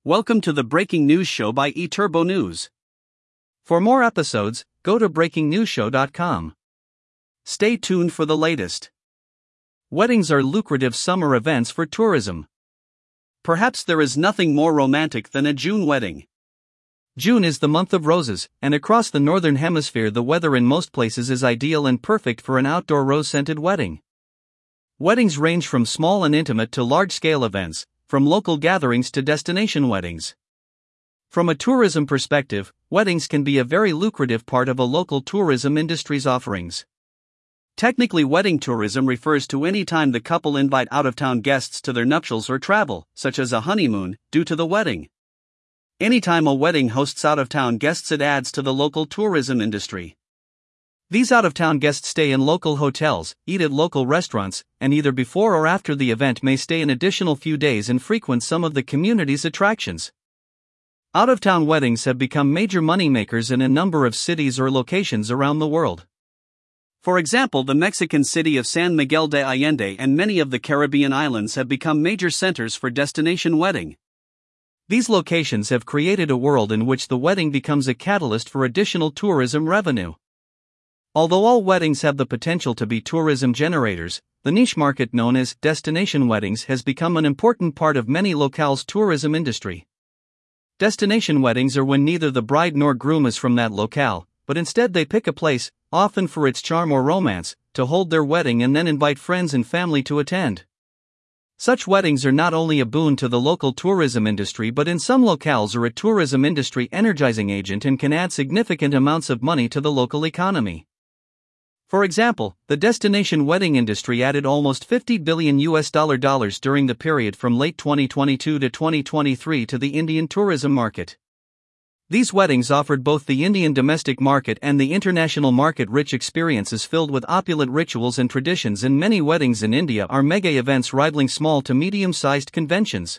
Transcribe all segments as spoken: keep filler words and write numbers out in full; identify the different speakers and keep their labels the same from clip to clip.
Speaker 1: Welcome to the Breaking News Show by eTurbo News. For more episodes, go to breaking news show dot com. Stay tuned for the latest. Weddings are lucrative summer events for tourism. Perhaps there is nothing more romantic than a June wedding. June is the month of roses, and across the northern hemisphere the weather in most places is ideal and perfect for an outdoor rose-scented wedding. Weddings range from small and intimate to large-scale events, from local gatherings to destination weddings. From a tourism perspective, weddings can be a very lucrative part of a local tourism industry's offerings. Technically, wedding tourism refers to any time the couple invite out-of-town guests to their nuptials or travel, such as a honeymoon, due to the wedding. Anytime a wedding hosts out-of-town guests, it adds to the local tourism industry. These out-of-town guests stay in local hotels, eat at local restaurants, and either before or after the event may stay an additional few days and frequent some of the community's attractions. Out-of-town weddings have become major moneymakers in a number of cities or locations around the world. For example, the Mexican city of San Miguel de Allende and many of the Caribbean islands have become major centers for destination wedding. These locations have created a world in which the wedding becomes a catalyst for additional tourism revenue. Although all weddings have the potential to be tourism generators, the niche market known as destination weddings has become an important part of many locales' tourism industry. Destination weddings are when neither the bride nor groom is from that locale, but instead they pick a place, often for its charm or romance, to hold their wedding and then invite friends and family to attend. Such weddings are not only a boon to the local tourism industry but in some locales are a tourism industry energizing agent and can add significant amounts of money to the local economy. For example, the destination wedding industry added almost fifty billion U S dollar dollars during the period from late twenty twenty-two to twenty twenty-three to the Indian tourism market. These weddings offered both the Indian domestic market and the international market rich experiences filled with opulent rituals and traditions, and many weddings in India are mega events rivaling small to medium-sized conventions.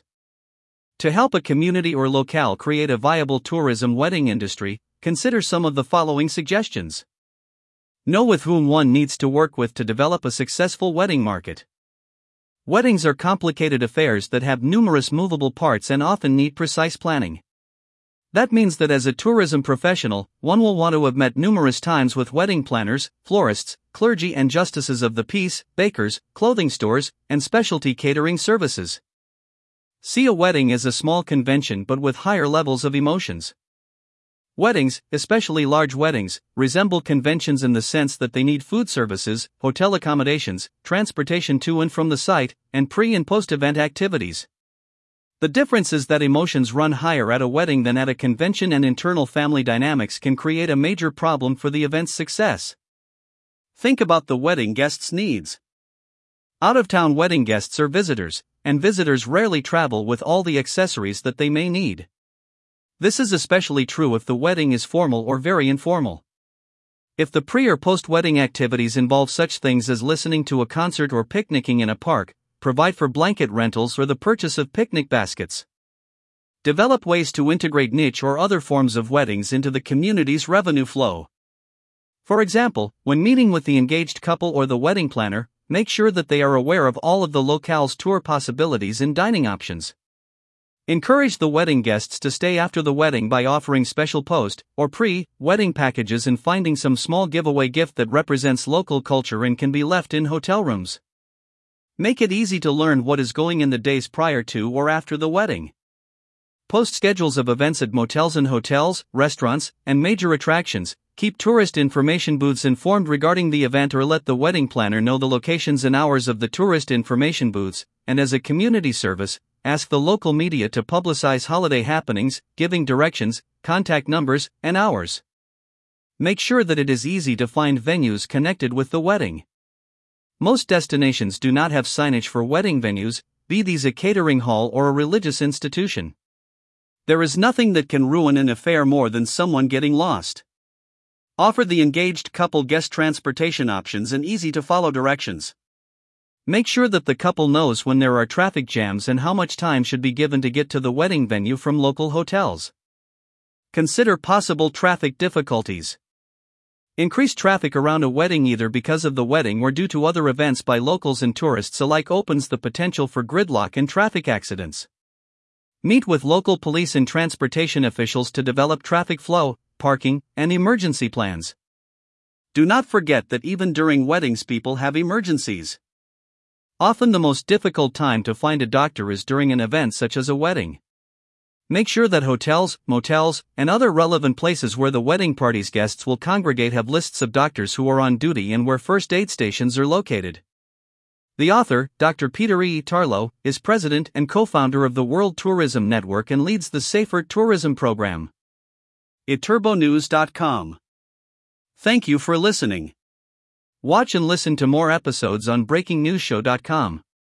Speaker 1: To help a community or locale create a viable tourism wedding industry, consider some of the following suggestions. Know with whom one needs to work with to develop a successful wedding market. Weddings are complicated affairs that have numerous movable parts and often need precise planning. That means that as a tourism professional, one will want to have met numerous times with wedding planners, florists, clergy and justices of the peace, bakers, clothing stores, and specialty catering services. See a wedding as a small convention but with higher levels of emotions. Weddings, especially large weddings, resemble conventions in the sense that they need food services, hotel accommodations, transportation to and from the site, and pre- and post-event activities. The difference is that emotions run higher at a wedding than at a convention, and internal family dynamics can create a major problem for the event's success. Think about the wedding guest's needs. Out-of-town wedding guests are visitors, and visitors rarely travel with all the accessories that they may need. This is especially true if the wedding is formal or very informal. If the pre- or post-wedding activities involve such things as listening to a concert or picnicking in a park, provide for blanket rentals or the purchase of picnic baskets. Develop ways to integrate niche or other forms of weddings into the community's revenue flow. For example, when meeting with the engaged couple or the wedding planner, make sure that they are aware of all of the locale's tour possibilities and dining options. Encourage the wedding guests to stay after the wedding by offering special post- or pre-wedding packages and finding some small giveaway gift that represents local culture and can be left in hotel rooms. Make it easy to learn what is going in the days prior to or after the wedding. Post schedules of events at motels and hotels, restaurants, and major attractions. Keep tourist information booths informed regarding the event, or let the wedding planner know the locations and hours of the tourist information booths, and as a community service, ask the local media to publicize holiday happenings, giving directions, contact numbers, and hours. Make sure that it is easy to find venues connected with the wedding. Most destinations do not have signage for wedding venues, be these a catering hall or a religious institution. There is nothing that can ruin an affair more than someone getting lost. Offer the engaged couple guest transportation options and easy-to-follow directions. Make sure that the couple knows when there are traffic jams and how much time should be given to get to the wedding venue from local hotels. Consider possible traffic difficulties. Increased traffic around a wedding either because of the wedding or due to other events by locals and tourists alike opens the potential for gridlock and traffic accidents. Meet with local police and transportation officials to develop traffic flow, parking, and emergency plans. Do not forget that even during weddings, people have emergencies. Often the most difficult time to find a doctor is during an event such as a wedding. Make sure that hotels, motels, and other relevant places where the wedding party's guests will congregate have lists of doctors who are on duty and where first aid stations are located. The author, Doctor Peter E. Tarlow, is president and co-founder of the World Tourism Network and leads the Safer Tourism Program. i turbo news dot com. Thank you for listening. Watch and listen to more episodes on breaking news show dot com.